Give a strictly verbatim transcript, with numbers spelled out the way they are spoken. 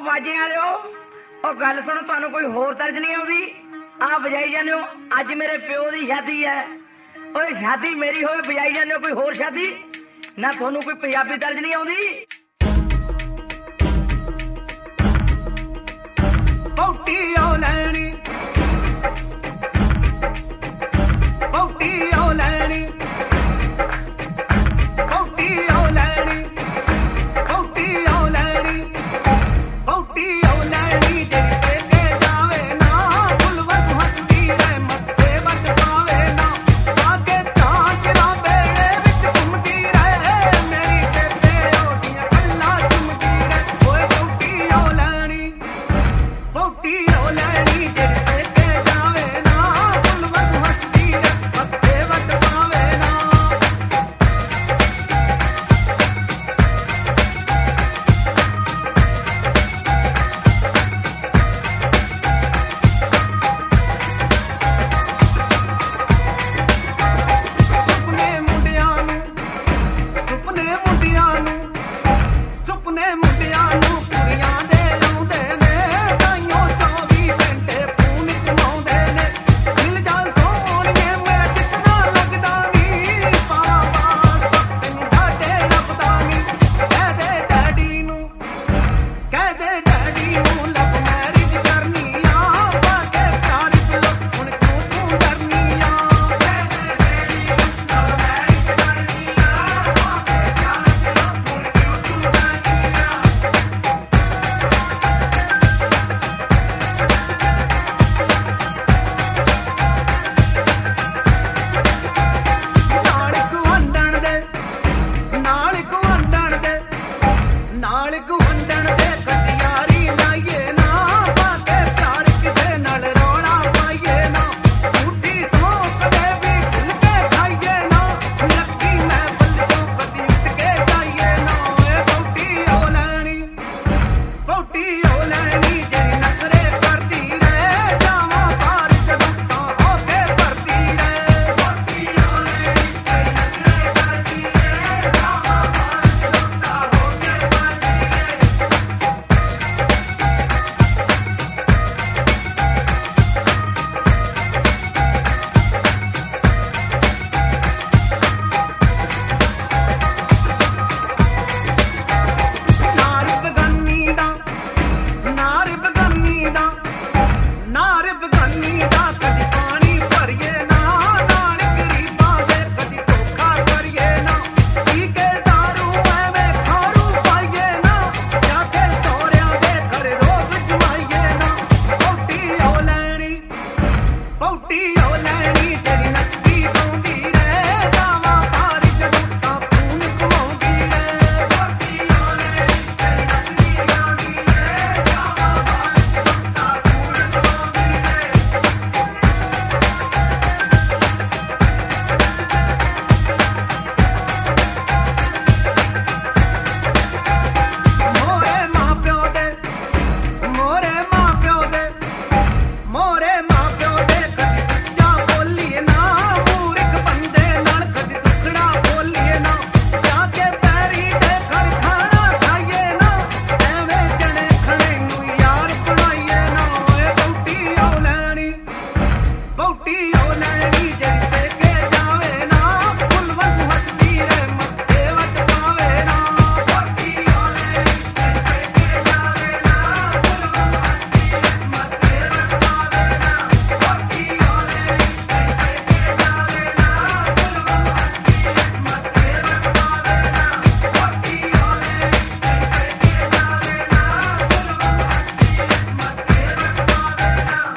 ਬਾਜੇ ਵਾਲਿਓ ਉਹ ਗੱਲ ਸੁਣੋ, ਤੁਹਾਨੂੰ ਕੋਈ ਹੋਰ ਤਰਜ ਨਹੀਂ ਆਉਂਦੀ? ਆ ਵਜਾਈ ਜਾਂਦੇ ਹੋ, ਅੱਜ ਮੇਰੇ ਪਿਓ ਦੀ ਸ਼ਾਦੀ ਹੈ। ਓਏ ਸ਼ਾਦੀ ਮੇਰੀ ਹੋਵੇ, ਵਜਾਈ ਜਾਂਦੇ ਹੋ ਕੋਈ ਹੋਰ ਸ਼ਾਦੀ ਨਾ। ਤੁਹਾਨੂੰ ਕੋਈ ਪੰਜਾਬੀ ਤਰਜ ਨਹੀਂ ਆਉਂਦੀ? ਬੌਟੀ ਆਉ ਲੈਣੀ, ਬੌਟੀ ਆਉ ਲੈਣੀ, ਬੌਟੀ ਆਉ ਲੈਣੀ, ਬੌਟੀ ਆਉ ਲੈਣੀ, ਬੌਟੀ ਆਉ ਲੈਣੀ। ਜਿਹੜੇ ਤੇ ਜਾਵੇ ਨਾ ਗੁਲਵਤ ਹੱਸਦੀ ਰਹਿ, ਮੱਥੇ ਵੱਟ ਪਾਵੇ ਨਾ, ਆ ਕੇ ਚਾਂਚਰਾ ਵੇਲੇ ਵਿੱਚ ਘੁੰਮਦੀ ਰਹਿ, ਮੇਰੀ ਬੇਬੇ ਉਹਦੀਆਂ ਗੱਲਾਂ ਚੁੰਮਦੀ ਰਹਿ। ਓਏ ਬੌਟੀ ਆਉ ਲੈਣੀ, ਬੌਟੀ ਆਉ ਲੈਣੀ। ਜਿਹੜੇ ਤੇ ਜਾਵੇ ਨਾ ਗੁਲਵਤ ਹੱਸਦੀ ਰਹਿ, ਮੱਥੇ ਵੱਟ ਪਾਵੇ ਨਾ। ਸੁਪਨੇ ਮੁੰਡਿਆਂ ਨੂੰ, ਸੁਪਨੇ ਮੁੰਡਿਆਂ ਨੂੰ, ਸੁਪਨੇ ਮੁੰਡਿਆਂ ਨੂੰ ਕੁੜੀਆਂ ਦੇ ਆਉਂਦੇ ਨੇ, ਤਾਈਓ ਚੌਵੀ ਘੰਟੇ ਫੋਨ ਚਲਾਉਂਦੇ ਨੇ। ਦਿਲ ਜਾ ਸੋਹਣੀਏ ਮੈਂ ਕਿਤਨਾ ਲੱਗਦਾ ਨੀ, ਪਾਵਾਂ ਬਾਤ ਤੈਨੂੰ ਡਾਢੇ ਲੱਭਦਾ ਨੀ। ਕਹਿ ਦੇ ਡੈਡੀ ਨੂੰ, ਕਹਿ ਦੇ ਡੈਡੀ ਨੂੰ